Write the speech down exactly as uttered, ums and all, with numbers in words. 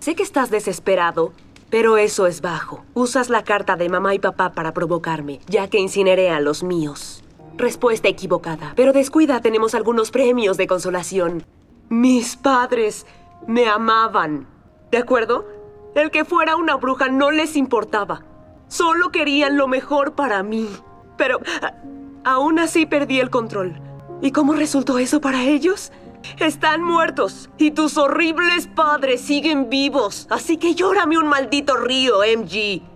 Sé que estás desesperado, pero eso es bajo. Usas la carta de mamá y papá para provocarme, ya que incineré a los míos. Respuesta equivocada. Pero descuida, tenemos algunos premios de consolación. Mis padres me amaban. ¿De acuerdo? El que fuera una bruja no les importaba. Solo querían lo mejor para mí. Pero a- aún así perdí el control. ¿Y cómo resultó eso para ellos? Están muertos y tus horribles padres siguen vivos. Así que llórame un maldito río, M G.